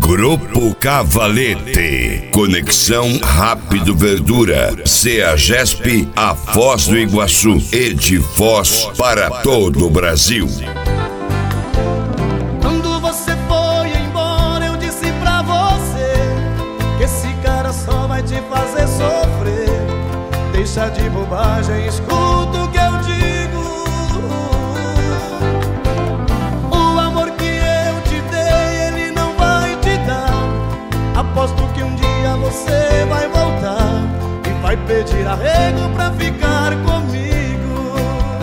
Grupo Cavalete, Conexão Rápido Verdura, CEAGESP, a Foz do Iguaçu e de Foz para todo o Brasil. Quando você foi embora, eu disse pra você que esse cara só vai te fazer sofrer. Deixa de bobagem, escuta o que eu digo. O amor que eu te dei, ele não vai te dar. Aposto que um dia você vai voltar e vai pedir arrego pra ficar comigo.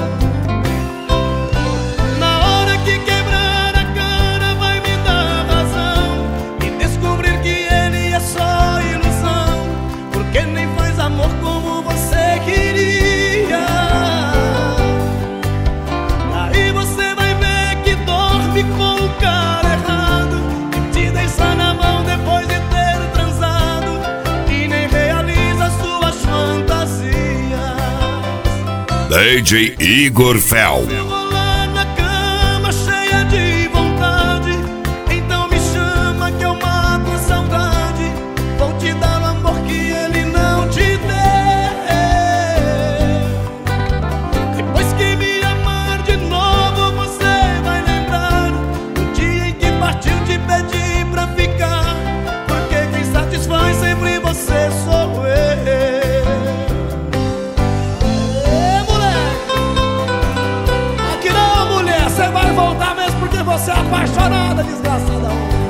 Na hora que quebrar a cara, vai me dar razão e descobrir que ele é só ilusão, porque nem faz amor como você queria. Aí você vai ver que dorme com o cara errado e te deixa na mão depois de ter transado e nem realiza suas fantasias. DJ Igor Fel. Eu vou lá na cama cheia de vontade, então me chama que eu mato a saudade. Vou te dar o amor que ele não te deu. Depois que me amar de novo, você vai lembrar do dia em que partiu te pedir pra ficar, porque quem satisfaz sempre você sou eu. Aqui não, mulher, você vai voltar mesmo porque você é apaixonada, desgraçada.